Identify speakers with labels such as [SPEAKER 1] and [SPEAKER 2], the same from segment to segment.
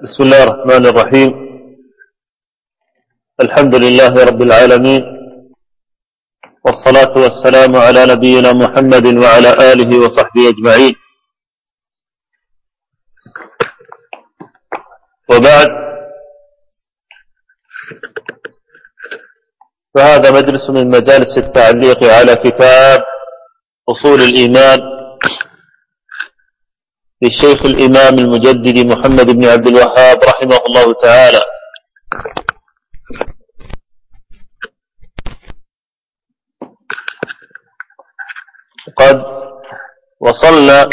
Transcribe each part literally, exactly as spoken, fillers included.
[SPEAKER 1] بسم الله الرحمن الرحيم. الحمد لله رب العالمين، والصلاة والسلام على نبينا محمد وعلى آله وصحبه أجمعين، وبعد، فهذا مجلس من مجالس التعليق على كتاب أصول الإيمان للشيخ الإمام المجدد محمد بن عبد الوهاب رحمه الله تعالى. قد وصلنا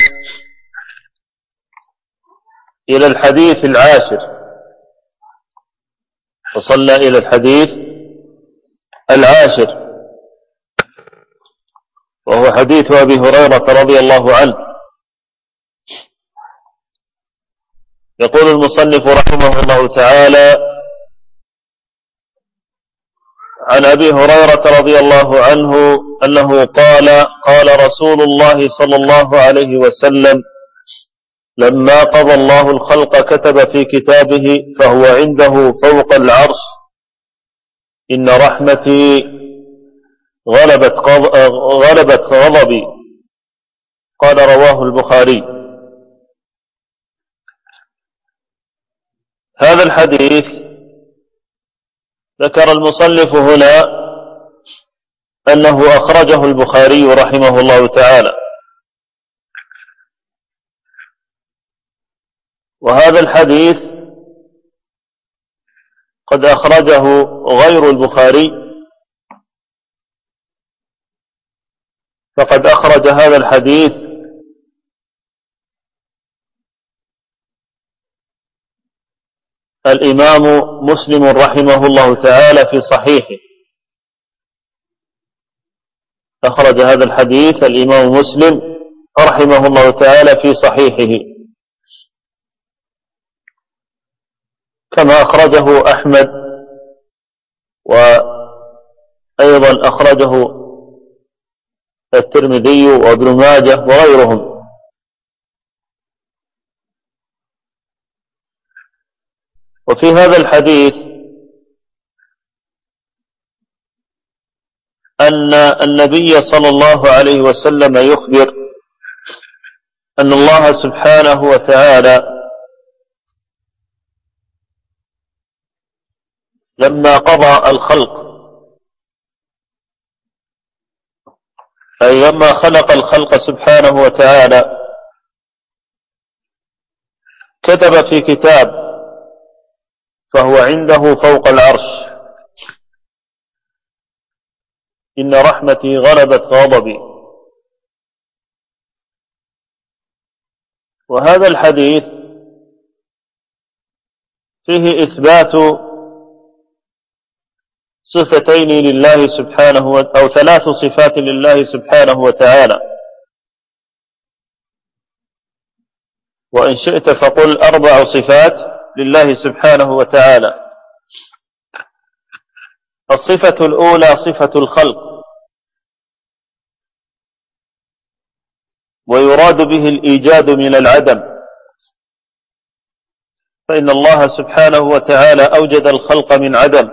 [SPEAKER 1] إلى الحديث العاشر وصلنا إلى الحديث العاشر وهو حديث أبي هريرة رضي الله عنه. يقول المصنف رحمه الله تعالى: عن أبي هريرة رضي الله عنه أنه قال: قال رسول الله صلى الله عليه وسلم: لما قضى الله الخلق كتب في كتابه فهو عنده فوق العرش: إن رحمتي غلبت غلبت غضبي. قال رواه البخاري. هذا الحديث ذكر المصنف هنا أنه أخرجه البخاري رحمه الله تعالى، وهذا الحديث قد أخرجه غير البخاري، فقد أخرج هذا الحديث الإمام مسلم رحمه الله تعالى في صحيحه. أخرج هذا الحديث الإمام مسلم رحمه الله تعالى في صحيحه، كما أخرجه أحمد، وأيضا أخرجه الترمذي وابن ماجه وغيرهم. وفي هذا الحديث أن النبي صلى الله عليه وسلم يخبر أن الله سبحانه وتعالى لما قضى الخلق، أي لما خلق الخلق سبحانه وتعالى، كتب في كتاب فهو عنده فوق العرش: إن رحمتي غلبت غضبي. وهذا الحديث فيه إثبات صفتين لله سبحانه أو ثلاث صفات لله سبحانه وتعالى، وإن شئت فقل أربع صفات لله سبحانه وتعالى. الصفة الأولى صفة الخلق، ويراد به الإيجاد من العدم، فإن الله سبحانه وتعالى أوجد الخلق من عدم،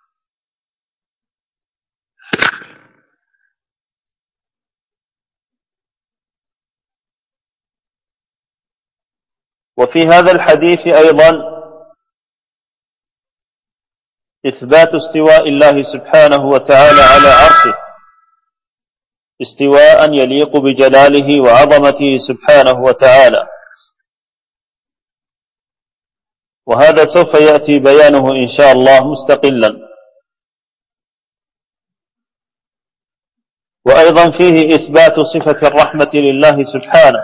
[SPEAKER 1] وفي هذا الحديث أيضا إثبات استواء الله سبحانه وتعالى على عرشه، استواء يليق بجلاله وعظمته سبحانه وتعالى، وهذا سوف يأتي بيانه إن شاء الله مستقلا. وأيضا فيه إثبات صفة الرحمة لله سبحانه،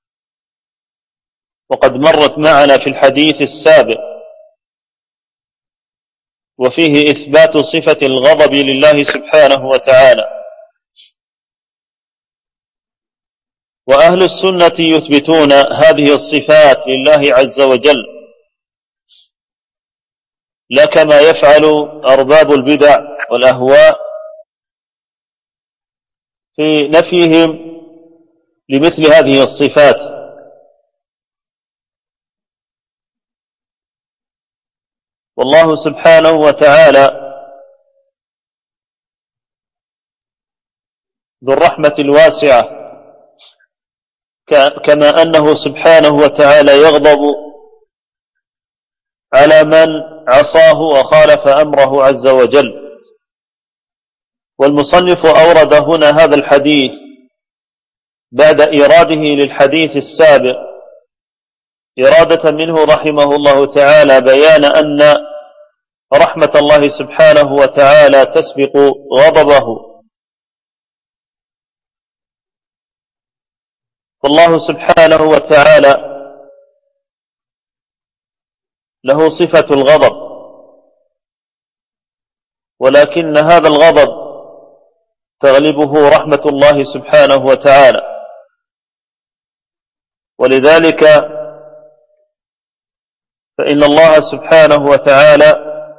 [SPEAKER 1] وقد مرت معنا في الحديث السابق. وفيه إثبات صفة الغضب لله سبحانه وتعالى. وأهل السنة يثبتون هذه الصفات لله عز وجل، لا كما يفعل أرباب البدع والأهواء في نفيهم لمثل هذه الصفات. والله سبحانه وتعالى ذو الرحمة الواسعة، كما أنه سبحانه وتعالى يغضب على من عصاه وخالف أمره عز وجل. والمصنف أورد هنا هذا الحديث بعد إيراده للحديث السابق إرادة منه رحمه الله تعالى بيان أن رحمة الله سبحانه وتعالى تسبق غضبه. فالله سبحانه وتعالى له صفة الغضب، ولكن هذا الغضب تغلبه رحمة الله سبحانه وتعالى. ولذلك فإن الله سبحانه وتعالى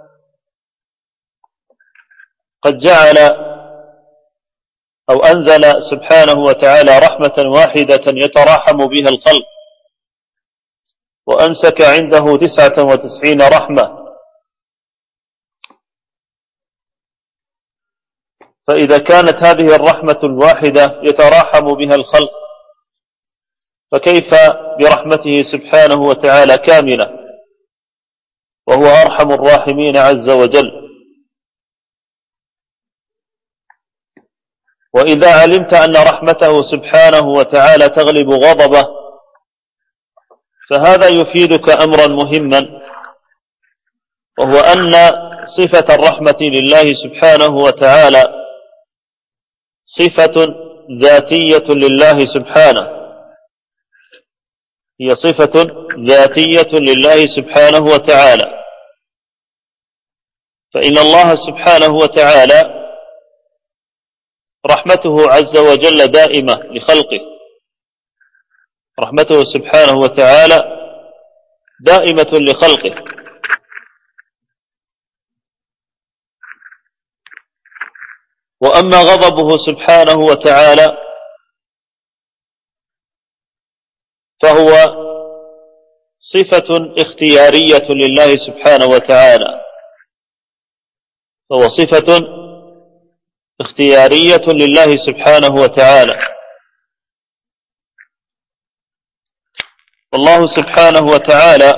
[SPEAKER 1] قد جعل أو أنزل سبحانه وتعالى رحمة واحدة يتراحم بها الخلق، وأمسك عنده تسعة وتسعين رحمة. فإذا كانت هذه الرحمة الواحدة يتراحم بها الخلق، فكيف برحمته سبحانه وتعالى كاملة وهو أرحم الراحمين عز وجل. وإذا علمت أن رحمته سبحانه وتعالى تغلب غضبه، فهذا يفيدك أمرا مهما، وهو أن صفة الرحمة لله سبحانه وتعالى صفة ذاتية لله سبحانه، هي صفة ذاتية لله سبحانه وتعالى. فإن الله سبحانه وتعالى رحمته عز وجل دائمة لخلقه، رحمته سبحانه وتعالى دائمة لخلقه. وأما غضبه سبحانه وتعالى فهو صفة اختيارية لله سبحانه وتعالى، فهو صفة اختيارية لله سبحانه وتعالى. والله سبحانه وتعالى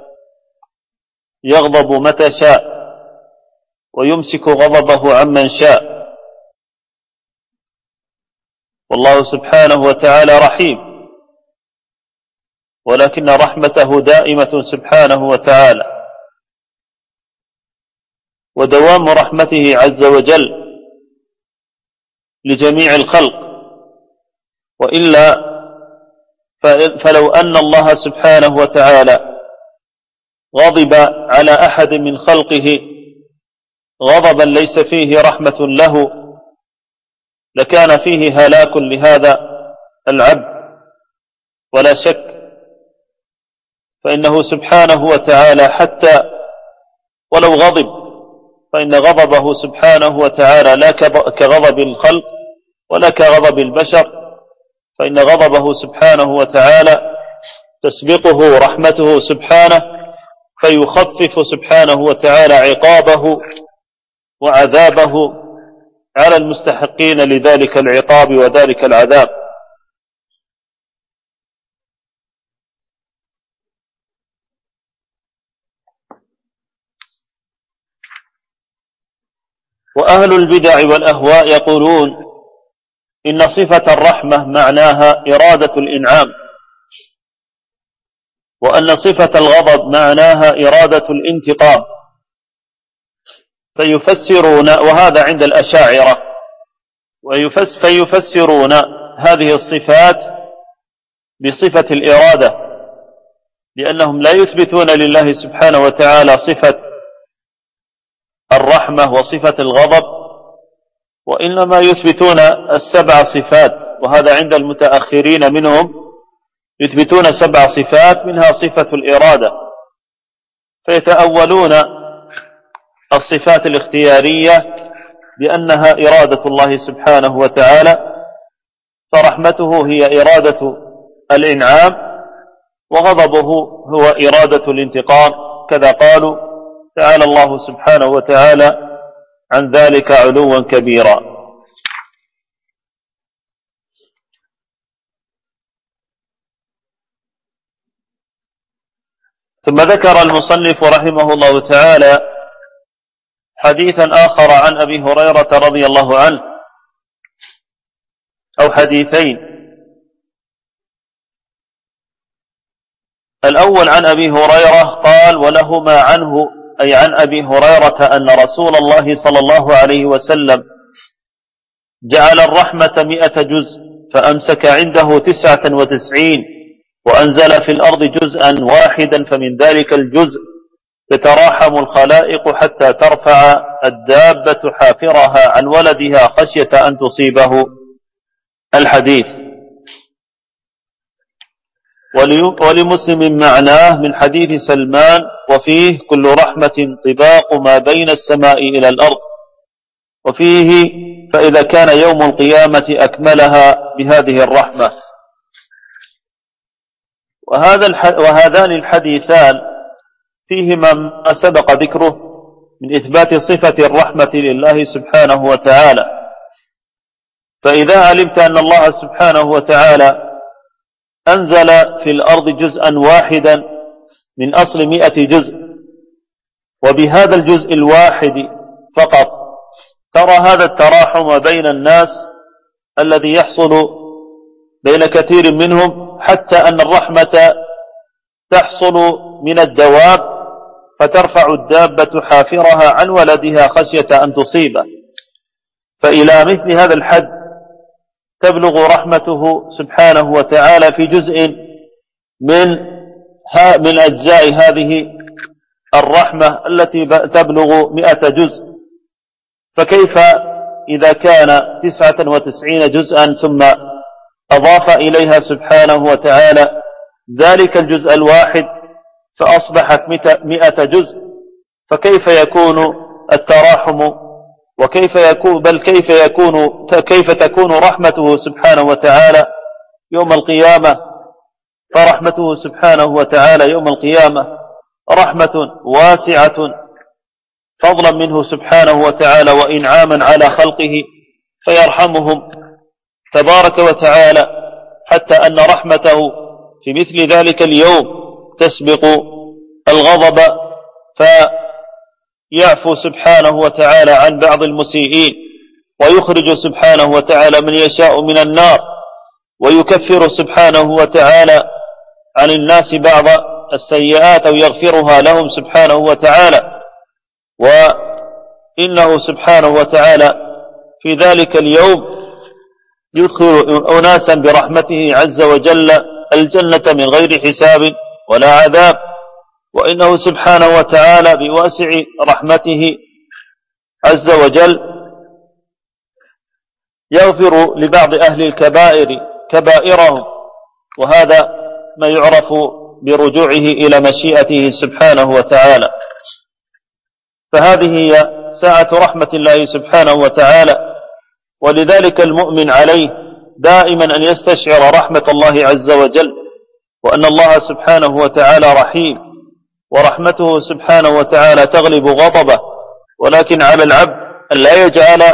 [SPEAKER 1] يغضب متى شاء ويمسك غضبه عمن شاء. والله سبحانه وتعالى رحيم، ولكن رحمته دائمة سبحانه وتعالى. ودوام رحمته عز وجل لجميع الخلق، وإلا فلو أن الله سبحانه وتعالى غضب على أحد من خلقه غضبا ليس فيه رحمة له لكان فيه هلاك لهذا العبد ولا شك. فإنه سبحانه وتعالى حتى ولو غضب فإن غضبه سبحانه وتعالى لا كغضب الخلق ولا كغضب البشر، فإن غضبه سبحانه وتعالى تسبقه رحمته سبحانه، فيخفف سبحانه وتعالى عقابه وعذابه على المستحقين لذلك العقاب وذلك العذاب. وأهل البدع والأهواء يقولون إن صفة الرحمة معناها إرادة الإنعام، وأن صفة الغضب معناها إرادة الانتقام، فيفسرون، وهذا عند الأشاعرة، ويفس فيفسرون هذه الصفات بصفة الإرادة، لأنهم لا يثبتون لله سبحانه وتعالى صفة الرحمة وصفة الغضب، وإنما يثبتون السبع صفات، وهذا عند المتأخرين منهم يثبتون سبع صفات منها صفة الإرادة، فيتأولون الصفات الاختيارية بأنها إرادة الله سبحانه وتعالى، فرحمته هي إرادة الإنعام، وغضبه هو إرادة الانتقام، كذا قالوا تعالى الله سبحانه وتعالى عن ذلك علوا كبيرا. ثم ذكر المصنف رحمه الله تعالى حديثا آخر عن أبي هريرة رضي الله عنه، أو حديثين. الأول عن أبي هريرة قال: ولهما عنه، أي عن أبي هريرة، أن رسول الله صلى الله عليه وسلم جعل الرحمة مئة جزء فأمسك عنده تسعة وتسعين، وأنزل في الأرض جزءا واحدا، فمن ذلك الجزء تتراحم الخلائق حتى ترفع الدابة حافرها عن ولدها خشية أن تصيبه. الحديث. ولمسلم معناه من حديث سلمان: وفيه كل رحمة طباق ما بين السماء إلى الأرض، وفيه فإذا كان يوم القيامة أكملها بهذه الرحمة. وهذا وهذان الحديثان فيهما ما سبق ذكره من إثبات صفة الرحمة لله سبحانه وتعالى. فإذا علمت أن الله سبحانه وتعالى أنزل في الأرض جزءا واحدا من أصل مئة جزء، وبهذا الجزء الواحد فقط ترى هذا التراحم بين الناس الذي يحصل بين كثير منهم، حتى أن الرحمة تحصل من الدواب فترفع الدابة حافرها عن ولدها خشية أن تصيبه. فإلى مثل هذا الحد تبلغ رحمته سبحانه وتعالى في جزء من من أجزاء هذه الرحمة التي تبلغ مئة جزء. فكيف إذا كان تسعة وتسعين جزءا ثم أضاف إليها سبحانه وتعالى ذلك الجزء الواحد فأصبحت مئة جزء؟ فكيف يكون التراحم، وكيف يكون بل كيف يكون كيف تكون رحمته سبحانه وتعالى يوم القيامة؟ فرحمته سبحانه وتعالى يوم القيامة رحمة واسعة فضلا منه سبحانه وتعالى وإنعاما على خلقه، فيرحمهم تبارك وتعالى، حتى أن رحمته في مثل ذلك اليوم تسبق الغضب، فيعفو سبحانه وتعالى عن بعض المسيئين، ويخرج سبحانه وتعالى من يشاء من النار، ويكفر سبحانه وتعالى عن الناس بعض السيئات أو يغفرها لهم سبحانه وتعالى. وإنه سبحانه وتعالى في ذلك اليوم يدخل أناسا برحمته عز وجل الجنة من غير حساب ولا عذاب. وإنه سبحانه وتعالى بواسع رحمته عز وجل يغفر لبعض أهل الكبائر كبائرهم، وهذا ما يعرف برجوعه إلى مشيئته سبحانه وتعالى. فهذه هي ساعة رحمة الله سبحانه وتعالى، ولذلك المؤمن عليه دائما أن يستشعر رحمة الله عز وجل، وأن الله سبحانه وتعالى رحيم، ورحمته سبحانه وتعالى تغلب غضبه، ولكن على العبد أن لا يجعل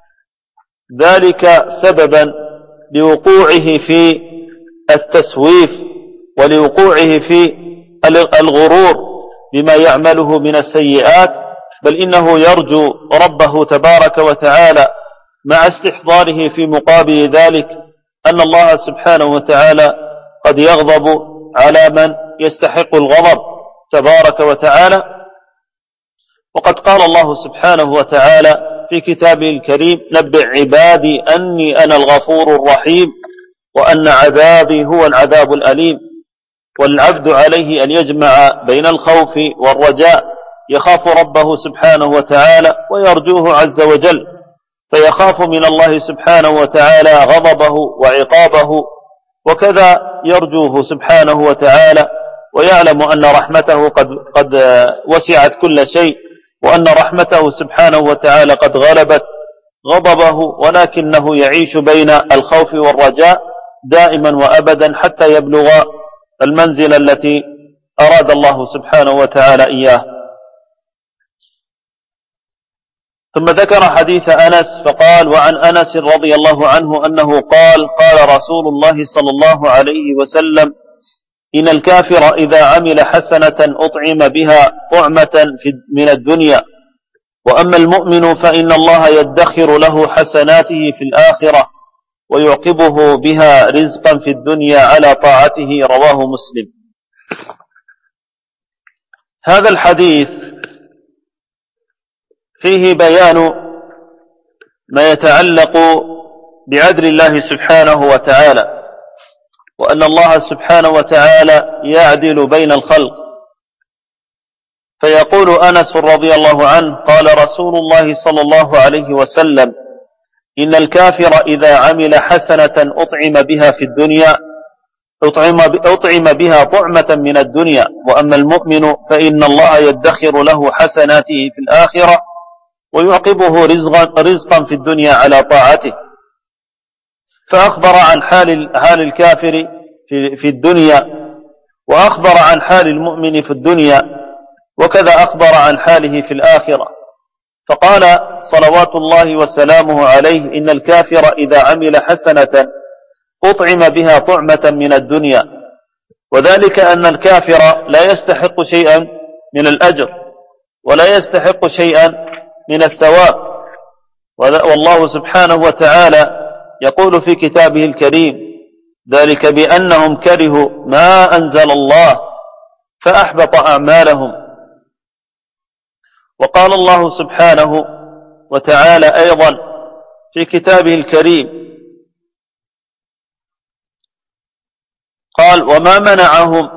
[SPEAKER 1] ذلك سببا لوقوعه في التسويف ولوقوعه في الغرور بما يعمله من السيئات، بل إنه يرجو ربه تبارك وتعالى مع استحضاره في مقابل ذلك أن الله سبحانه وتعالى قد يغضب على من يستحق الغضب تبارك وتعالى. وقد قال الله سبحانه وتعالى في كتابه الكريم: نبئ عبادي أني أنا الغفور الرحيم وأن عذابي هو العذاب الأليم. والعبد عليه أن يجمع بين الخوف والرجاء، يخاف ربه سبحانه وتعالى ويرجوه عز وجل، فيخاف من الله سبحانه وتعالى غضبه وعقابه، وكذا يرجوه سبحانه وتعالى ويعلم أن رحمته قد, قد وسعت كل شيء، وأن رحمته سبحانه وتعالى قد غلبت غضبه، ولكنه يعيش بين الخوف والرجاء دائما وأبدا حتى يبلغ المنزل التي أراد الله سبحانه وتعالى إياه. ثم ذكر حديث أنس فقال: وعن أنس رضي الله عنه أنه قال: قال رسول الله صلى الله عليه وسلم: إن الكافر إذا عمل حسنة أطعم بها طعمة من الدنيا، وأما المؤمن فإن الله يدخر له حسناته في الآخرة ويعقبه بها رزقا في الدنيا على طاعته. رواه مسلم. هذا الحديث فيه بيان ما يتعلق بعدل الله سبحانه وتعالى، وأن الله سبحانه وتعالى يعدل بين الخلق. فيقول أنس رضي الله عنه: قال رسول الله صلى الله عليه وسلم: إن الكافر إذا عمل حسنة أطعم بها في الدنيا أطعم, أطعم بها طعمة من الدنيا، وأما المؤمن فإن الله يدخر له حسناته في الآخرة ويعقبه رزقا, رزقا في الدنيا على طاعته. فأخبر عن حال, حال الكافر في, في الدنيا، وأخبر عن حال المؤمن في الدنيا، وكذا أخبر عن حاله في الآخرة. فقال صلوات الله وسلامه عليه: إن الكافر إذا عمل حسنة أطعم بها طعمة من الدنيا، وذلك أن الكافر لا يستحق شيئا من الأجر ولا يستحق شيئا من الثواب. والله سبحانه وتعالى يقول في كتابه الكريم: ذلك بأنهم كرهوا ما أنزل الله فأحبط أعمالهم. وقال الله سبحانه وتعالى أيضا في كتابه الكريم قال: وما منعهم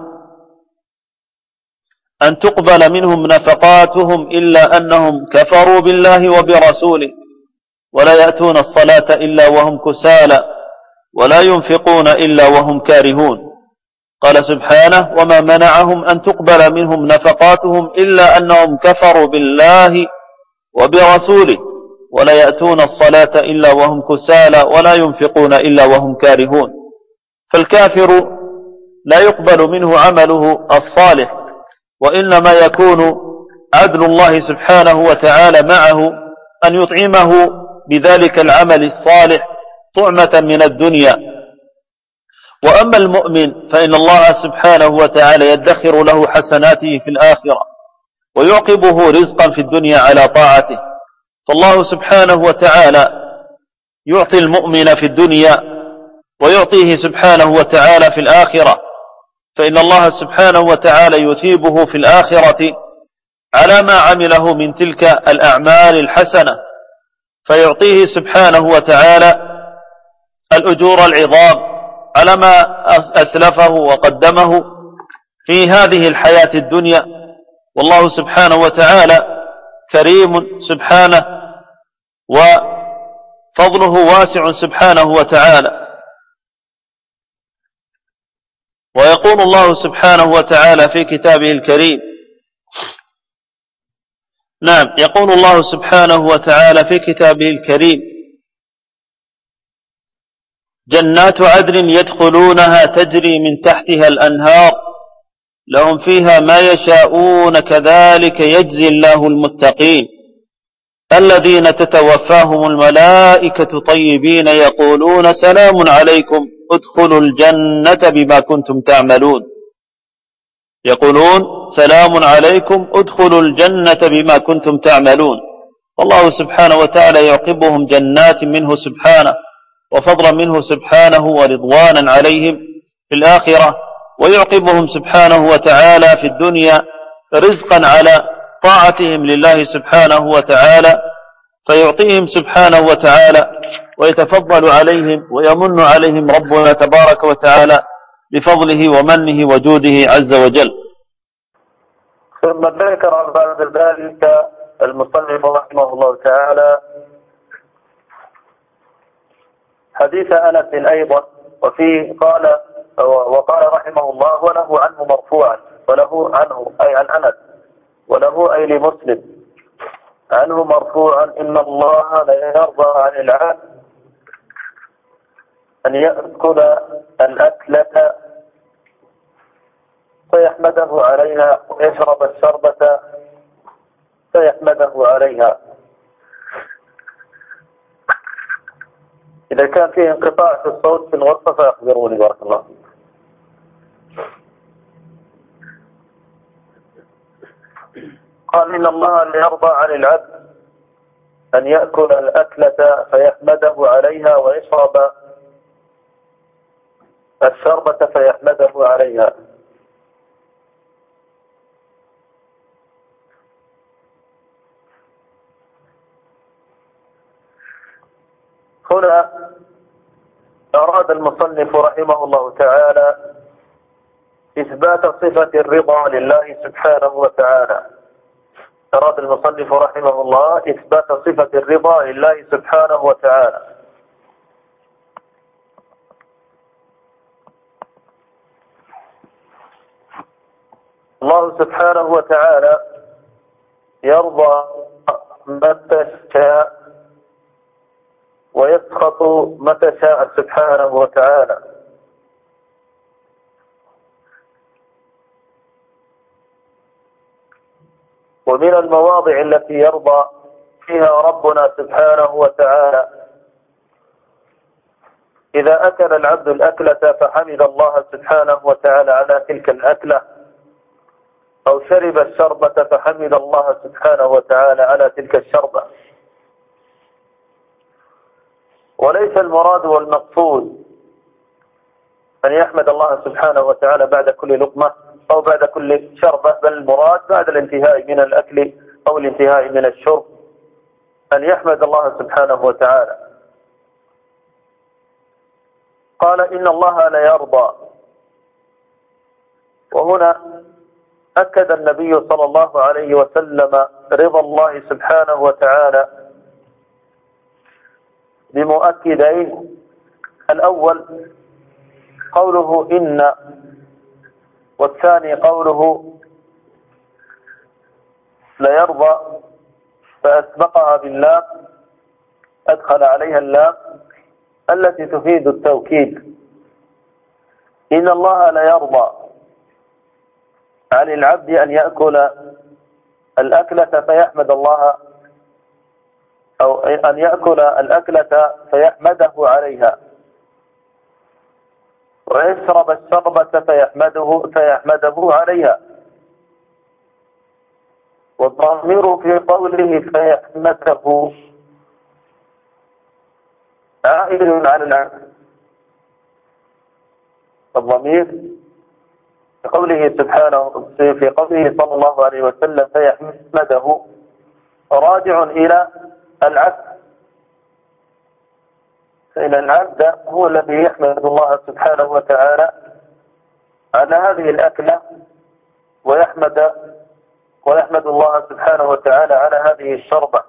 [SPEAKER 1] أن تقبل منهم نفقاتهم إلا أنهم كفروا بالله وبرسوله ولا يأتون الصلاة إلا وهم كسالى ولا ينفقون إلا وهم كارهون. قال سبحانه: وما منعهم أن تقبل منهم نفقاتهم إلا أنهم كفروا بالله وبرسوله ولا يأتون الصلاة إلا وهم كسالى ولا ينفقون إلا وهم كارهون. فالكافر لا يقبل منه عمله الصالح، وإنما يكون عدل الله سبحانه وتعالى معه أن يطعمه بذلك العمل الصالح طعمة من الدنيا. وأما المؤمن فإن الله سبحانه وتعالى يدخر له حسناته في الآخرة ويعقبه رزقا في الدنيا على طاعته. فالله سبحانه وتعالى يعطي المؤمن في الدنيا ويعطيه سبحانه وتعالى في الآخرة، فإن الله سبحانه وتعالى يثيبه في الآخرة على ما عمله من تلك الأعمال الحسنة، فيعطيه سبحانه وتعالى الأجور العظام على ما أسلفه وقدمه في هذه الحياة الدنيا. والله سبحانه وتعالى كريم سبحانه، وفضله واسع سبحانه وتعالى. ويقول الله سبحانه وتعالى في كتابه الكريم نعم يقول الله سبحانه وتعالى في كتابه الكريم: جنات عدن يدخلونها تجري من تحتها الأنهار لهم فيها ما يشاءون كذلك يجزي الله المتقين الذين تتوفاهم الملائكة طيبين يقولون سلام عليكم ادخلوا الجنة بما كنتم تعملون. يقولون سلام عليكم ادخلوا الجنة بما كنتم تعملون. والله سبحانه وتعالى يعقبهم جنات منه سبحانه وفضلا منه سبحانه ورضوانا عليهم في الآخرة، ويعقبهم سبحانه وتعالى في الدنيا رزقا على طاعتهم لله سبحانه وتعالى، فيعطيهم سبحانه وتعالى ويتفضل عليهم ويمن عليهم ربنا تبارك وتعالى بفضله ومنه وجوده عز وجل.
[SPEAKER 2] ثم ذكر بعد ذلك المصنف رحمه الله تعالى حديث أنس أيضا، وفيه قال وقال رحمه الله: وله عنه مرفوعا، وله عنه أي عن أنس، وله أي لمسلم عنه مرفوعا: إن الله لا يرضى عن العبد أن يأكل الأكلة فيحمده عليها ويشرب الشربة فيحمده عليها. إذا كان فيه انقطاع في الصوت في الغرفة فأخبروني بارك الله. قال إن الله لا يرضى عن العبد أن يأكل الأكلة فيحمده عليها ويشرب الشربة فيحمده عليها. هنا أراد المصنف رحمه الله تعالى إثبات صفة الرضا لله سبحانه وتعالى. أراد المصنف رحمه الله إثبات صفة الرضا لله سبحانه وتعالى. الله سبحانه وتعالى يرضى متى شاء ويسخط متى شاء سبحانه وتعالى. ومن المواضع التي يرضى فيها ربنا سبحانه وتعالى إذا أكل العبد الأكلة فحمد الله سبحانه وتعالى على تلك الأكلة، أو شرب الشربة فحمد الله سبحانه وتعالى على تلك الشربة. وليس المراد والمقصود أن يحمد الله سبحانه وتعالى بعد كل لقمة أو بعد كل شربة، بل المراد بعد الانتهاء من الأكل أو الانتهاء من الشرب أن يحمد الله سبحانه وتعالى. قال إن الله لا يرضى، وهنا أكد النبي صلى الله عليه وسلم رضا الله سبحانه وتعالى بمؤكدين. الأول قوله إن، والثاني قوله لا يرضى، فأسبقها باللام، أدخل عليها اللام التي تفيد التوكيد. إن الله لا يرضى عن العبد أن يأكل الأكلة فيحمد الله، أو أن يأكل الأكلة فيحمده عليها، ويشرب الشربة فيحمده فيحمده عليها. والضمير في قوله فيحمده عائد على العبد. الضمير في قوله سبحانه في قوله صلى الله عليه وسلم فيحمده راجع إلى العبد، فإن العبد هو الذي يحمد الله سبحانه وتعالى على هذه الأكلة، ويحمد ويحمد الله سبحانه وتعالى على هذه الشربة.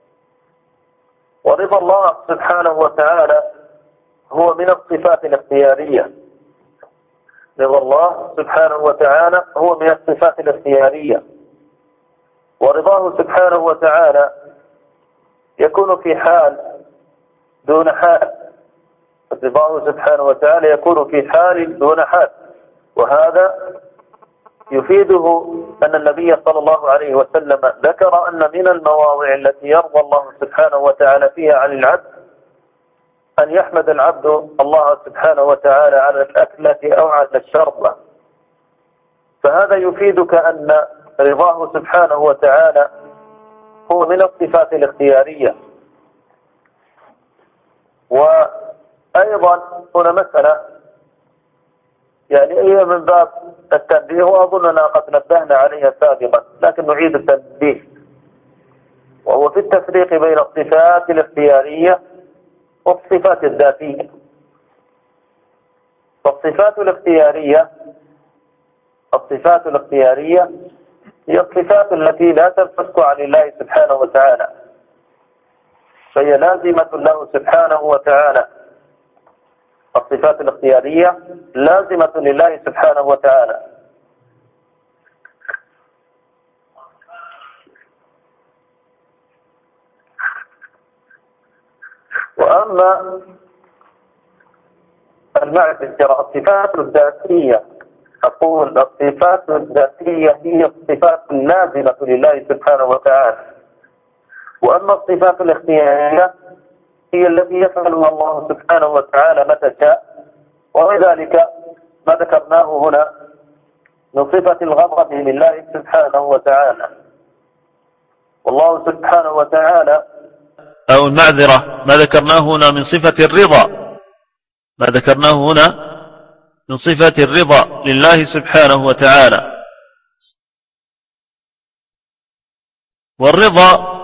[SPEAKER 2] ورضا الله سبحانه وتعالى هو من الصفات الاختيارية. رضا الله سبحانه وتعالى هو من الصفات الاختيارية، ورضاه سبحانه وتعالى يكون في حال دون حال. رضاه سبحانه وتعالى يكون في حال دون حال، وهذا يفيده أن النبي صلى الله عليه وسلم ذكر أن من المواضع التي يرضى الله سبحانه وتعالى فيها عن العبد أن يحمد العبد الله سبحانه وتعالى على الأكلة أو على الشربة. فهذا يفيدك أن رضاه سبحانه وتعالى هو من الصفات الاختيارية. وأيضا هنا مسألة يعني هي من باب التنبيه، وأظننا قد نبهنا عليها سابقا لكن نعيد التنبيه، وهو في التفريق بين الصفات الاختيارية والصفات الذاتية. فالصفات الاختيارية الصفات الاختيارية هي الصفات التي لا تنفك عن الله سبحانه وتعالى، فهي لازمة له سبحانه وتعالى. الصفات الاختيارية لازمة لله سبحانه وتعالى. وأما المعرفة الصفات الذاتية، أقول الصفات الذاتية هي الصفات اللازمة لله سبحانه وتعالى. وأما الصفات الاختيارية هي التي يفعلها الله سبحانه وتعالى متى شاء، وذلك ما ذكرناه هنا من صفة الغضب لله سبحانه وتعالى. والله سبحانه وتعالى
[SPEAKER 1] أو المعذرة ما ذكرناه هنا من صفة الرضا، ما ذكرناه هنا من صفة الرضا لله سبحانه وتعالى. والرضا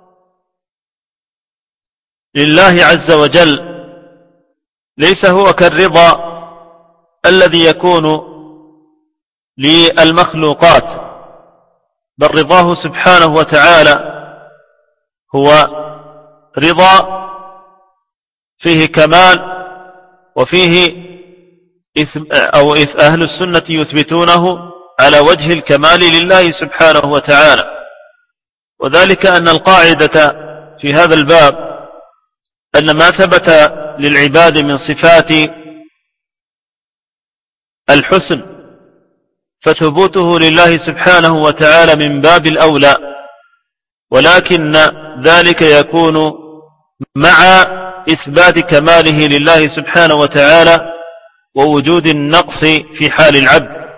[SPEAKER 1] لله عز وجل ليس هو كالرضا الذي يكون للمخلوقات، بل رضاه سبحانه وتعالى هو رضا فيه كمال، وفيه أو أهل السنة يثبتونه على وجه الكمال لله سبحانه وتعالى. وذلك أن القاعدة في هذا الباب أن ما ثبت للعباد من صفات الحسن فثبوته لله سبحانه وتعالى من باب الأولى، ولكن ذلك يكون مع إثبات كماله لله سبحانه وتعالى ووجود النقص في حال العبد.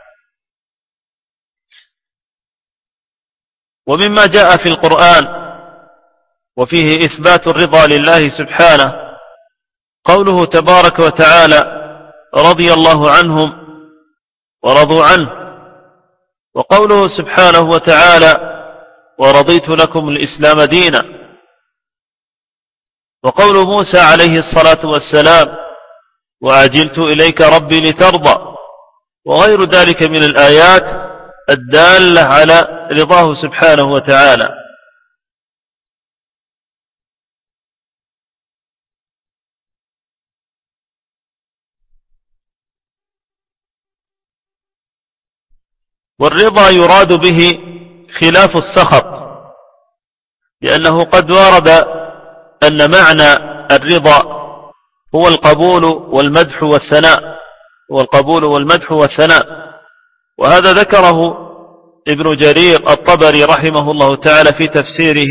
[SPEAKER 1] ومما جاء في القرآن وفيه إثبات الرضا لله سبحانه قوله تبارك وتعالى رضي الله عنهم ورضوا عنه، وقوله سبحانه وتعالى ورضيت لكم الإسلام دينا، وقول موسى عليه الصلاة والسلام وعجلت إليك ربي لترضى، وغير ذلك من الآيات الدالة على رضاه سبحانه وتعالى. والرضا يراد به خلاف السخط، لأنه قد ورد أن معنى الرضا هو القبول والمدح والثناء، هو القبول والمدح والثناء، وهذا ذكره ابن جرير الطبري رحمه الله تعالى في تفسيره.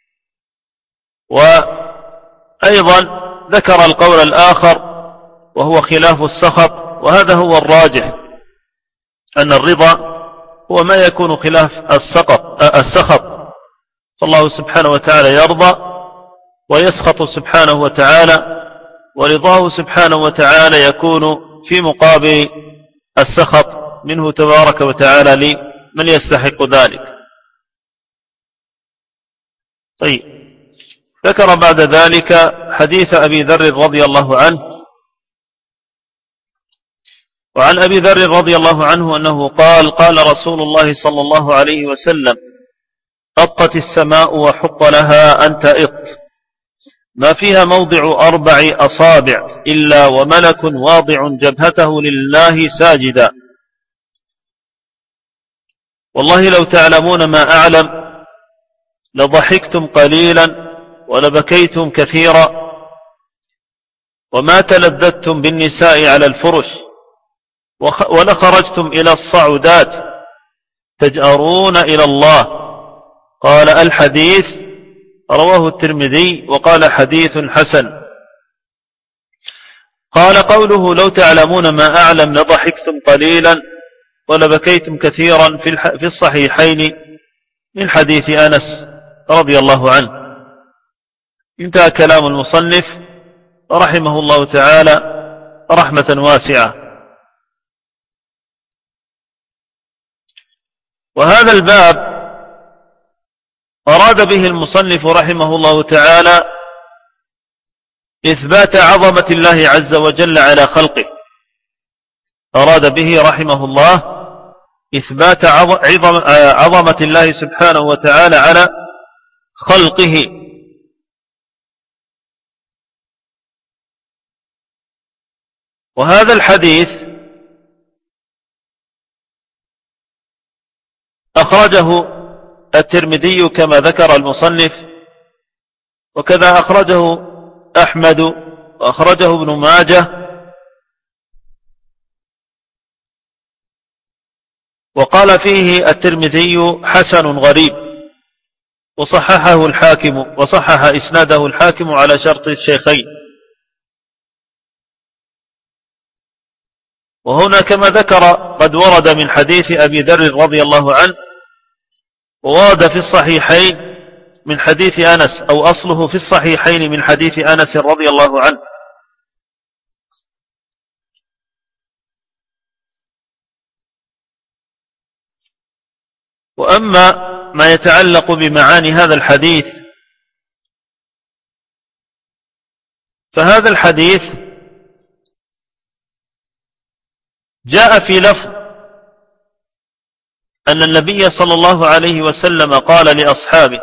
[SPEAKER 1] وأيضا ذكر القول الآخر وهو خلاف السخط، وهذا هو الراجح، أن الرضا هو ما يكون خلاف السخط السخط فالله سبحانه وتعالى يرضى ويسخط سبحانه وتعالى، ورضاه سبحانه وتعالى يكون في مقابل السخط منه تبارك وتعالى لمن يستحق ذلك. طيب، ذكر بعد ذلك حديث أبي ذر رضي الله عنه. وعن أبي ذر رضي الله عنه أنه قال قال رسول الله صلى الله عليه وسلم أطت السماء وحق لها أن تئط، ما فيها موضع أربع أصابع إلا وملك واضع جبهته لله ساجدا، والله لو تعلمون ما أعلم لضحكتم قليلا ولبكيتم كثيرا، وما تلذذتم بالنساء على الفرش، ولخرجتم إلى الصعودات تجأرون إلى الله. قال الحديث رواه الترمذي وقال حديث حسن. قال قوله لو تعلمون ما أعلم لضحكتم قليلا ولبكيتم كثيرا في الصحيحين من حديث أنس رضي الله عنه. انتهى كلام المصنف رحمه الله تعالى رحمة واسعة. وهذا الباب أراد به المصنف رحمه الله تعالى إثبات عظمة الله عز وجل على خلقه، أراد به رحمه الله إثبات عظمة الله سبحانه وتعالى على خلقه. وهذا الحديث أخرجه الترمذي كما ذكر المصنف، وكذا أخرجه أحمد وأخرجه ابن ماجه، وقال فيه الترمذي حسن غريب. وصححه الحاكم وصحح إسناده الحاكم على شرط الشيخين. وهنا كما ذكر قد ورد من حديث أبي ذر رضي الله عنه، وورد في الصحيحين من حديث أنس، أو أصله في الصحيحين من حديث أنس رضي الله عنه. وأما ما يتعلق بمعاني هذا الحديث، فهذا الحديث جاء في لفظ أن النبي صلى الله عليه وسلم قال لأصحابه: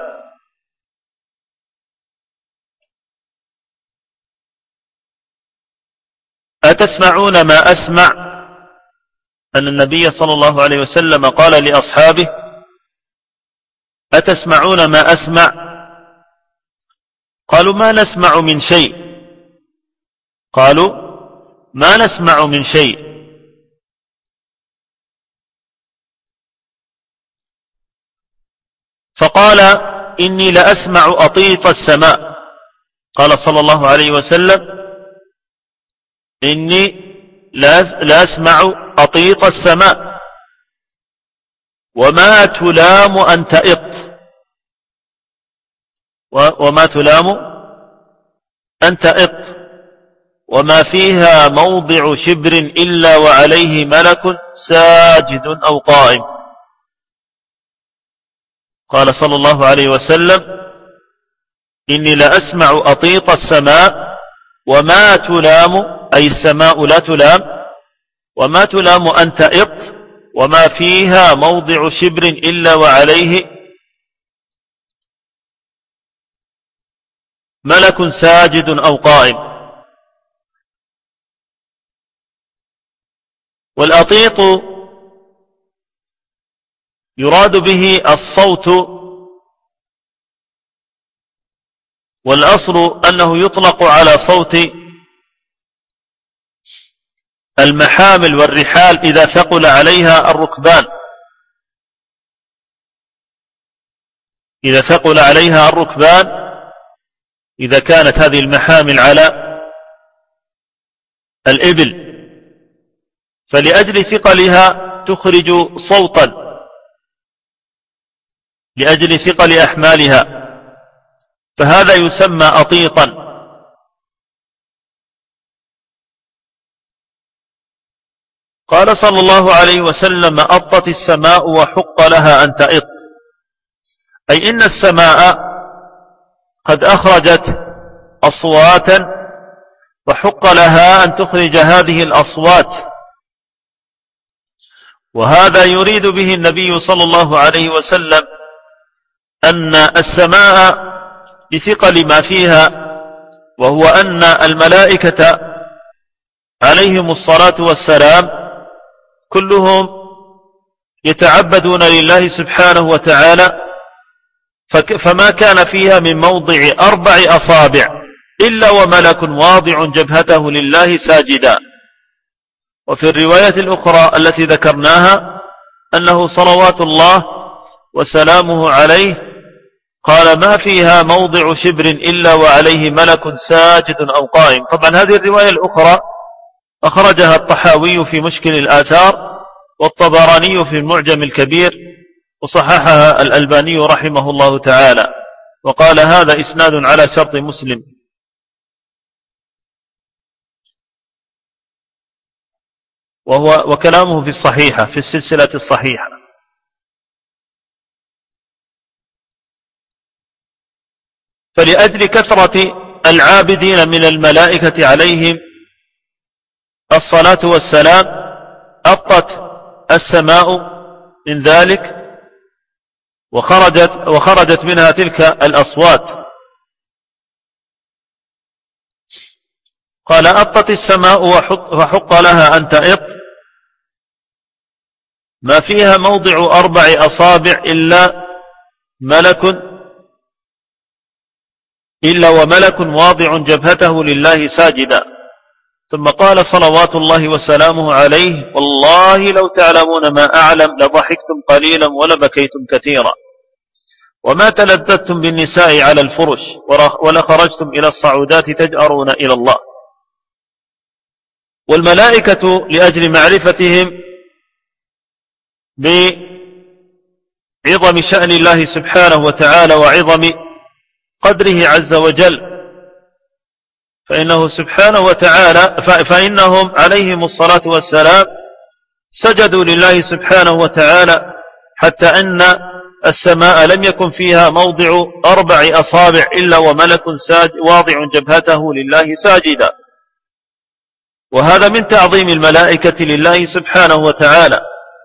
[SPEAKER 1] أتسمعون ما أسمع؟ أن النبي صلى الله عليه وسلم قال لأصحابه: أتسمعون ما أسمع؟ قالوا: ما نسمع من شيء. قالوا: ما نسمع من شيء. فقال: إني لأسمع أطيط السماء. قال صلى الله عليه وسلم: إني لأسمع أطيط السماء وما تلام أن تئط، وما تلام أن تئط، وما فيها موضع شبر إلا وعليه ملك ساجد أو قائم. قال صلى الله عليه وسلم: إني لأسمع أطيط السماء وما تلام، أي السماء لا تلام، وما تلام أن تئط، وما فيها موضع شبر إلا وعليه ملك ساجد أو قائم. والأطيط يراد به الصوت، والأصل أنه يطلق على صوت المحامل والرحال إذا ثقل عليها الركبان، إذا ثقل عليها الركبان، إذا كانت هذه المحامل على الإبل، فلأجل ثقلها تخرج صوتا، لأجل ثقل أحمالها، فهذا يسمى أطيطا. قال صلى الله عليه وسلم: أطت السماء وحق لها أن تئط، أي إن السماء قد أخرجت أصواتا وحق لها أن تخرج هذه الأصوات. وهذا يريد به النبي صلى الله عليه وسلم أن السماء بثقل ما فيها، وهو أن الملائكة عليهم الصلاة والسلام كلهم يتعبدون لله سبحانه وتعالى، فما كان فيها من موضع أربع أصابع إلا وملك واضع جبهته لله ساجدا. وفي الرواية الأخرى التي ذكرناها أنه صلوات الله وسلامه عليه قال: ما فيها موضع شبر إلا وعليه ملك ساجد أو قائم. طبعا هذه الرواية الأخرى أخرجها الطحاوي في مشكل الآثار، والطبراني في المعجم الكبير، وصححها الألباني رحمه الله تعالى، وقال: هذا إسناد على شرط مسلم. وهو وكلامه في الصحيحة، في السلسلة الصحيحة. فلأجل كثرة العابدين من الملائكة عليهم الصلاة والسلام أطت السماء من ذلك، وخرجت, وخرجت منها تلك الأصوات. قال: أطت السماء وحق لها أن تئط، ما فيها موضع أربع أصابع إلا ملك إلا وملك واضع جبهته لله ساجدا. ثم قال صلوات الله وسلامه عليه: والله لو تعلمون ما أعلم لضحكتم قليلا ولبكيتم كثيرا. وما تلذذتم بالنساء على الفرش ولخرجتم إلى الصعودات تجأرون إلى الله. والملائكة لأجل معرفتهم بعظم شأن الله سبحانه وتعالى وعظم قدره عز وجل، فإنه سبحانه وتعالى فإنهم عليهم الصلاة والسلام سجدوا لله سبحانه وتعالى حتى أن السماء لم يكن فيها موضع أربع أصابع إلا وملك واضع جبهته لله ساجدا، وهذا من تعظيم الملائكة لله سبحانه وتعالى.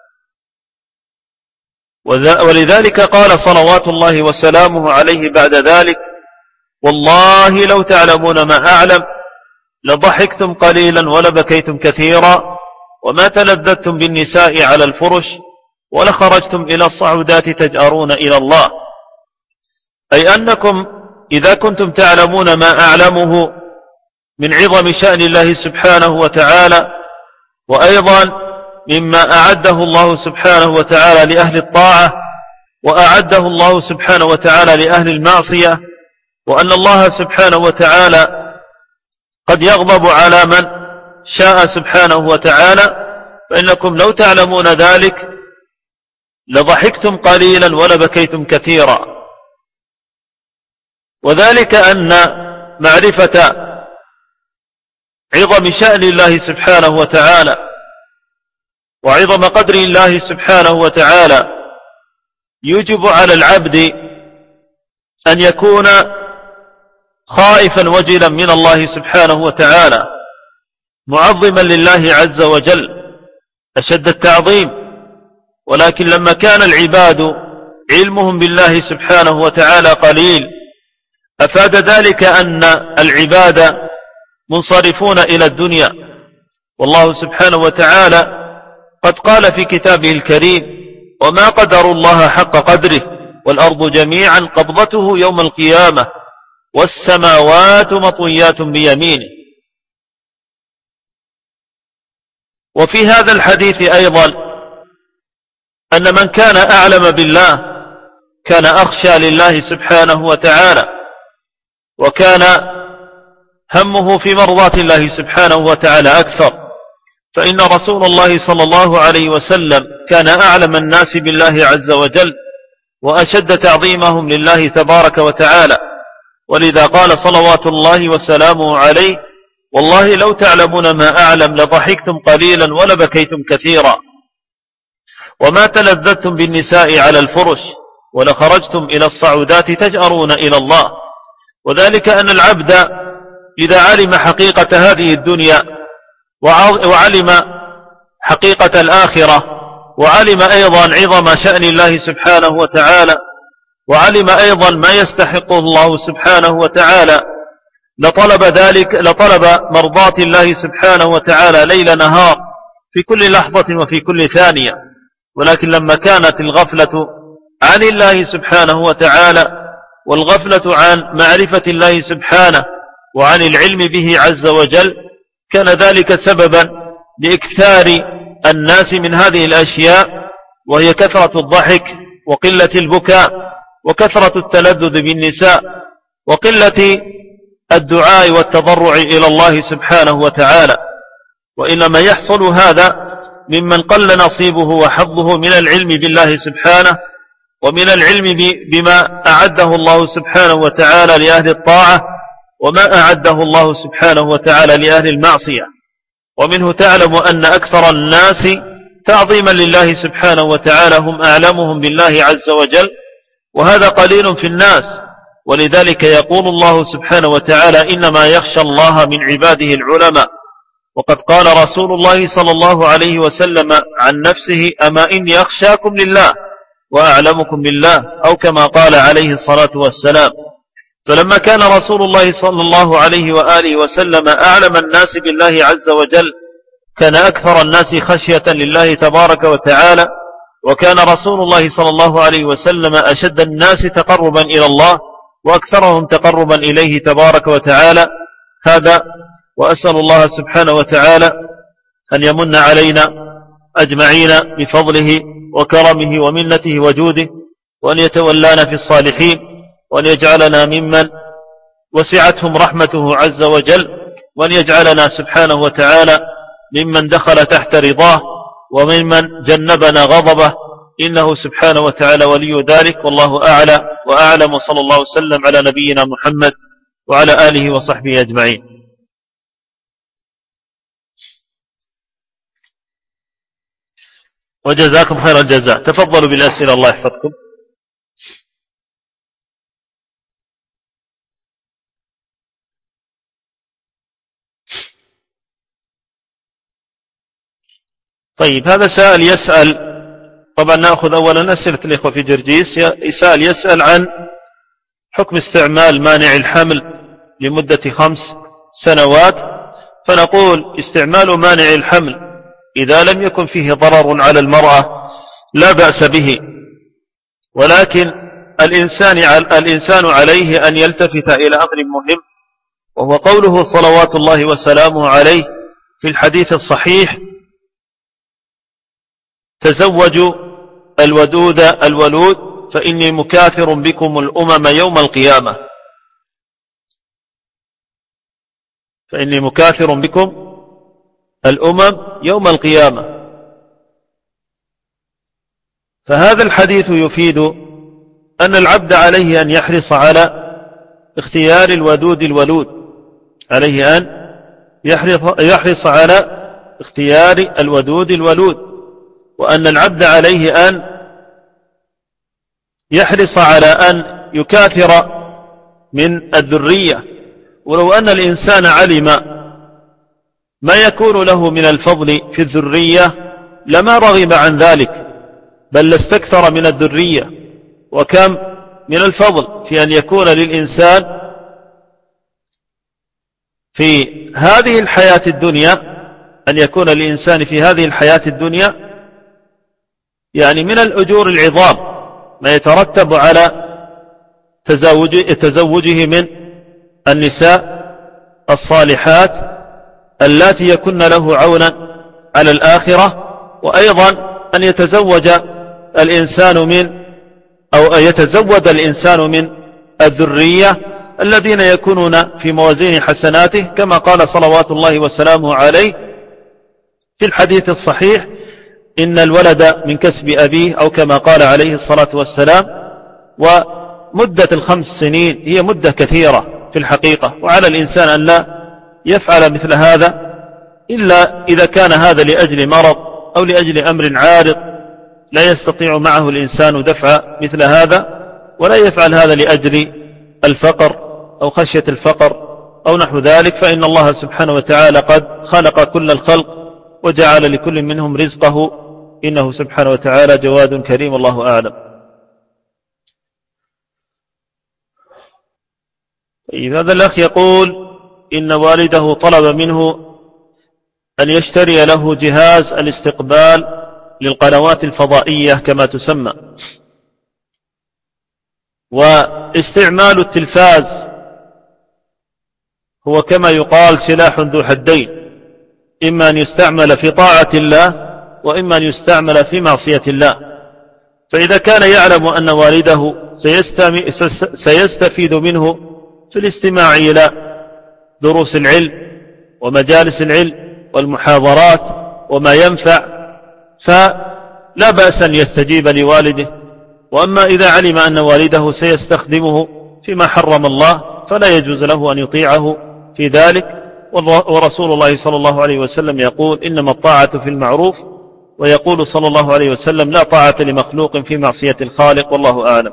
[SPEAKER 1] ولذلك قال صلوات الله وسلامه عليه بعد ذلك: والله لو تعلمون ما أعلم لضحكتم قليلا ولبكيتم كثيرا وما تلذذتم بالنساء على الفرش ولخرجتم إلى الصعودات تجأرون إلى الله. أي أنكم إذا كنتم تعلمون ما أعلمه من عظم شأن الله سبحانه وتعالى، وأيضا مما أعده الله سبحانه وتعالى لأهل الطاعة وأعده الله سبحانه وتعالى لأهل المعصية، وأن الله سبحانه وتعالى قد يغضب على من شاء سبحانه وتعالى، فإنكم لو تعلمون ذلك لضحكتم قليلا ولبكيتم كثيرا. وذلك أن معرفة عظم شأن الله سبحانه وتعالى وعظم قدر الله سبحانه وتعالى يجب على العبد أن يكون خائفا وجلا من الله سبحانه وتعالى، معظما لله عز وجل أشد التعظيم. ولكن لما كان العباد علمهم بالله سبحانه وتعالى قليل، أفاد ذلك أن العباد منصرفون إلى الدنيا، والله سبحانه وتعالى قد قال في كتابه الكريم: وما قدروا الله حق قدره والأرض جميعا قبضته يوم القيامة والسماوات مطويات بيمينه. وفي هذا الحديث أيضا أن من كان أعلم بالله كان أخشى لله سبحانه وتعالى، وكان همه في مرضاة الله سبحانه وتعالى أكثر، فإن رسول الله صلى الله عليه وسلم كان أعلم الناس بالله عز وجل وأشد تعظيمهم لله تبارك وتعالى. ولذا قال صلوات الله وسلامه عليه: والله لو تعلمون ما أعلم لضحكتم قليلا ولبكيتم كثيرا وما تلذذتم بالنساء على الفرش ولخرجتم إلى الصعودات تجأرون إلى الله. وذلك أن العبد إذا علم حقيقة هذه الدنيا وعلم حقيقة الآخرة وعلم أيضا عظم شأن الله سبحانه وتعالى وعلم أيضا ما يستحقه الله سبحانه وتعالى لطلب ذلك لطلب مرضاة الله سبحانه وتعالى ليل نهار في كل لحظة وفي كل ثانية. ولكن لما كانت الغفلة عن الله سبحانه وتعالى والغفلة عن معرفة الله سبحانه وعن العلم به عز وجل كان ذلك سببا لإكثار الناس من هذه الأشياء، وهي كثرة الضحك وقلة البكاء وكثرة التلذذ بالنساء وقلة الدعاء والتضرع إلى الله سبحانه وتعالى. وإنما يحصل هذا ممن قل نصيبه وحظه من العلم بالله سبحانه ومن العلم بما أعده الله سبحانه وتعالى لأهل الطاعة وما أعده الله سبحانه وتعالى لأهل المعصية. ومنه تعلم أن أكثر الناس تعظيما لله سبحانه وتعالى هم أعلمهم بالله عز وجل، وهذا قليل في الناس. ولذلك يقول الله سبحانه وتعالى: إنما يخشى الله من عباده العلماء. وقد قال رسول الله صلى الله عليه وسلم عن نفسه: أما إني أخشاكم لله وأعلمكم بالله، أو كما قال عليه الصلاة والسلام. فلما كان رسول الله صلى الله عليه وآله وسلم أعلم الناس بالله عز وجل كان أكثر الناس خشية لله تبارك وتعالى، وكان رسول الله صلى الله عليه وسلم أشد الناس تقربا إلى الله وأكثرهم تقربا إليه تبارك وتعالى. هذا وأسأل الله سبحانه وتعالى أن يمن علينا أجمعين بفضله وكرمه ومنته وجوده، وأن يتولانا في الصالحين، وأن يجعلنا ممن وسعتهم رحمته عز وجل، وأن يجعلنا سبحانه وتعالى ممن دخل تحت رضاه وممن جنبنا غضبه، إنه سبحانه وتعالى ولي ذلك، والله أعلى وأعلم، وصلى الله وسلم على نبينا محمد وعلى آله وصحبه أجمعين. وجزاكم خير الجزاء. تفضلوا بالأسئلة، الله يحفظكم. طيب، هذا سائل يسأل، طبعا نأخذ أولا أسئلة الإخوة في جرجيس. سائل يسأل عن حكم استعمال مانع الحمل لمدة خمس سنوات. فنقول استعمال مانع الحمل إذا لم يكن فيه ضرر على المرأة لا بأس به، ولكن الإنسان, الإنسان عليه أن يلتفت إلى أمر مهم، وهو قوله صلوات الله وسلامه عليه في الحديث الصحيح: تزوجوا الودود الولود فإني مكاثر بكم الأمم يوم القيامة فإني مكاثر بكم الأمم يوم القيامة. فهذا الحديث يفيد أن العبد عليه أن يحرص على اختيار الودود الولود، عليه أن يحرص, يحرص على اختيار الودود الولود، وأن العبد عليه أن يحرص على أن يكاثر من الذرية. ولو أن الإنسان علم ما يكون له من الفضل في الذرية لما رغب عن ذلك، بل لاستكثر من الذرية. وكم من الفضل في أن يكون للإنسان في هذه الحياة الدنيا، أن يكون للإنسان في هذه الحياة الدنيا يعني من الأجور العظام ما يترتب على تزوجه, تزوجه من النساء الصالحات اللاتي يكن له عونا على الآخرة، وأيضا أن يتزوج الإنسان من أو يتزود الإنسان من الذرية الذين يكونون في موازين حسناته، كما قال صلوات الله وسلامه عليه في الحديث الصحيح: إن الولد من كسب أبيه، أو كما قال عليه الصلاة والسلام. ومدة الخمس سنين هي مدة كثيرة في الحقيقة، وعلى الإنسان أن لا يفعل مثل هذا إلا إذا كان هذا لأجل مرض أو لأجل أمر عارض لا يستطيع معه الإنسان دفع مثل هذا، ولا يفعل هذا لأجل الفقر أو خشية الفقر أو نحو ذلك، فإن الله سبحانه وتعالى قد خلق كل الخلق وجعل لكل منهم رزقه، إنه سبحانه وتعالى جواد كريم، الله أعلم. طيب، هذا الأخ يقول إن والده طلب منه أن يشتري له جهاز الاستقبال للقنوات الفضائية كما تسمى، واستعمال التلفاز هو كما يقال سلاح ذو حدين، إما أن يستعمل في طاعة الله وإما أن يستعمل في معصية الله. فإذا كان يعلم أن والده سيستفيد منه في الاستماع إلى دروس العلم ومجالس العلم والمحاضرات وما ينفع، فلا بأس أن يستجيب لوالده. وأما إذا علم أن والده سيستخدمه فيما حرم الله فلا يجوز له أن يطيعه في ذلك. ورسول الله صلى الله عليه وسلم يقول: إنما الطاعة في المعروف، ويقول صلى الله عليه وسلم: لا طاعة لمخلوق في معصية الخالق، والله أعلم.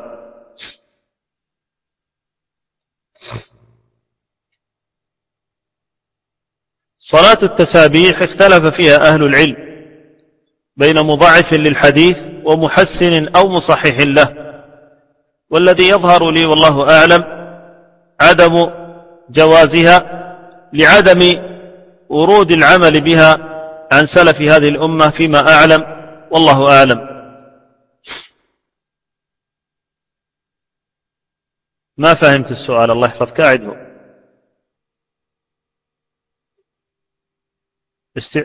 [SPEAKER 1] صلاة التسابيح اختلف فيها أهل العلم بين مضاعف للحديث ومحسن أو مصحح له، والذي يظهر لي والله أعلم عدم جوازها لعدم ورود العمل بها عن سلف هذه الأمة فيما أعلم، والله أعلم. ما فهمت السؤال، الله يحفظك، أعده. است...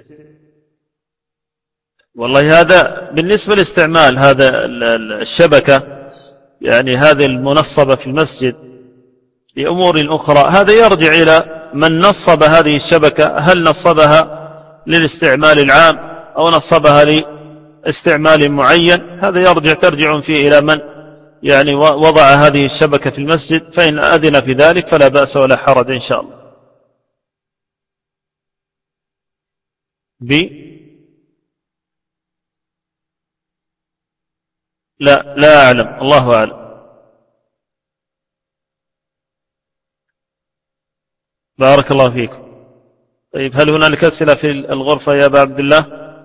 [SPEAKER 1] والله هذا بالنسبة لاستعمال هذا الشبكة يعني هذه المنصبة في المسجد لأمور أخرى، هذا يرجع إلى من نصب هذه الشبكة، هل نصبها للاستعمال العام أو نصبها لاستعمال معين، هذا يرجع ترجع فيه إلى من يعني وضع هذه الشبكة في المسجد، فإن أذن في ذلك فلا بأس ولا حرج إن شاء الله. ب لا لا أعلم، الله أعلم. بارك الله فيكم. طيب هل هنالك أسئلة في الغرفة يا أبا عبد الله؟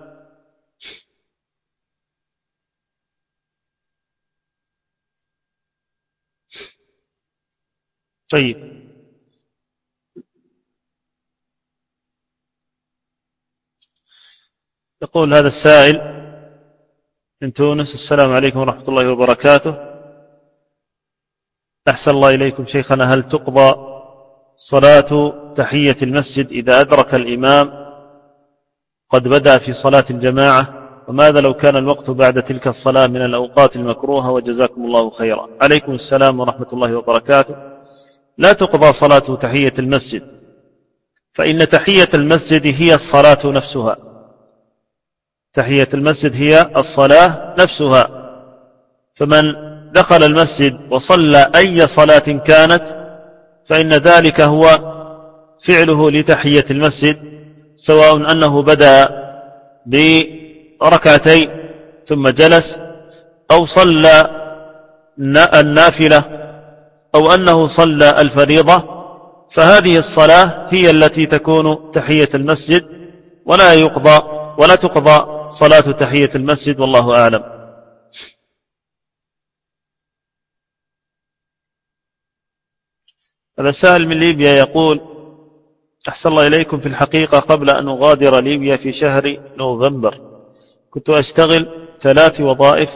[SPEAKER 1] طيب يقول هذا السائل من تونس: السلام عليكم ورحمة الله وبركاته، أحسن الله إليكم شيخنا، هل تقضى صلاة تحية المسجد إذا أدرك الإمام قد بدأ في صلاة الجماعة؟ وماذا لو كان الوقت بعد تلك الصلاة من الأوقات المكروهة؟ وجزاكم الله خيرا. عليكم السلام ورحمة الله وبركاته. لا تقضى صلاة تحية المسجد، فإن تحية المسجد هي الصلاة نفسها، تحية المسجد هي الصلاة نفسها، فمن دخل المسجد وصلى أي صلاة كانت فإن ذلك هو فعله لتحية المسجد، سواء أنه بدأ بركعتين ثم جلس، أو صلى النافلة، أو أنه صلى الفريضة، فهذه الصلاة هي التي تكون تحية المسجد، ولا يقضى ولا تقضى صلاة تحية المسجد، والله أعلم. هذا سائل من ليبيا يقول: أحسن الله إليكم، في الحقيقة قبل أن أغادر ليبيا في شهر نوفمبر كنت أشتغل ثلاث وظائف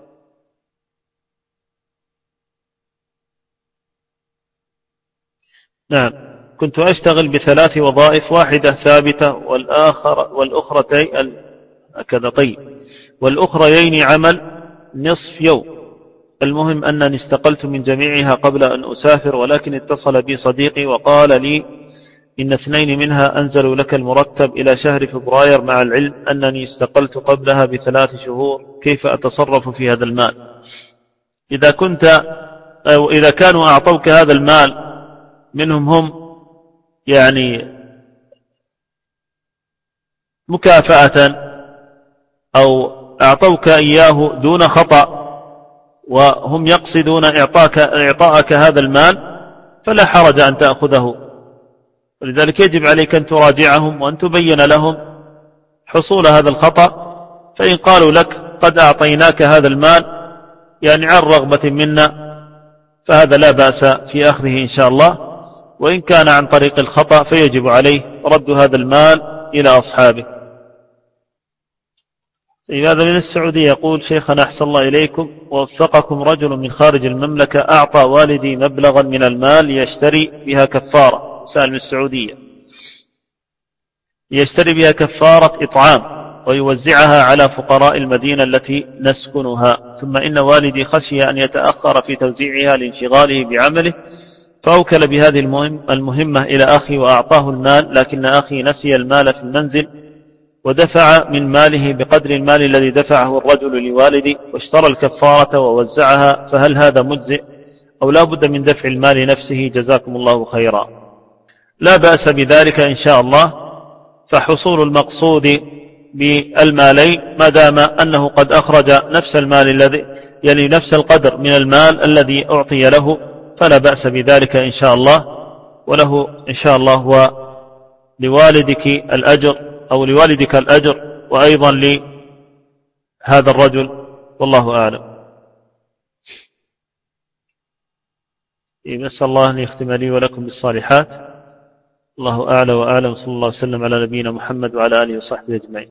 [SPEAKER 1] نعم كنت أشتغل بثلاث وظائف، واحدة ثابتة والآخر والأخرتين كذا طيب والأخريين عمل نصف يوم. المهم أنني استقلت من جميعها قبل أن أسافر، ولكن اتصل بي صديقي وقال لي إن اثنين منها أنزلوا لك المرتب إلى شهر فبراير، مع العلم أنني استقلت قبلها بثلاث شهور، كيف أتصرف في هذا المال؟ إذا كنت أو إذا كانوا أعطوك هذا المال منهم هم يعني مكافأة أو أعطوك إياه دون خطأ وهم يقصدون إعطاك إعطاءك هذا المال، فلا حرج أن تأخذه، ولذلك يجب عليك أن تراجعهم وأن تبين لهم حصول هذا الخطأ، فإن قالوا لك قد أعطيناك هذا المال يعني عن رغبة منا فهذا لا بأس في أخذه إن شاء الله، وإن كان عن طريق الخطأ فيجب عليه رد هذا المال إلى أصحابه. هذا من السعودية يقول: شيخنا أحسن الله إليكم، ووفقكم، رجل من خارج المملكة أعطى والدي مبلغا من المال ليشتري بها كفارة، سأل من السعودية، يشتري بها كفارة إطعام ويوزعها على فقراء المدينة التي نسكنها، ثم إن والدي خشي أن يتأخر في توزيعها لانشغاله بعمله، فأوكل بهذه المهم المهمة إلى أخي وأعطاه المال، لكن أخي نسي المال في المنزل ودفع من ماله بقدر المال الذي دفعه الرجل لوالدي واشترى الكفارة ووزعها، فهل هذا مجزئ أو لا بد من دفع المال نفسه؟ جزاكم الله خيرا. لا بأس بذلك إن شاء الله، فحصول المقصود بالمالين ما دام أنه قد أخرج نفس المال الذي يعني نفس القدر من المال الذي أعطي له، فلا بأس بذلك إن شاء الله، وله إن شاء الله ولوالدك الأجر أو لوالدك الأجر، وأيضا لهذا الرجل، والله أعلم. نسأل الله أن يختم لي ولكم بالصالحات. الله أعلى وأعلم، صلى الله وسلم على نبينا محمد وعلى آله وصحبه أجمعين.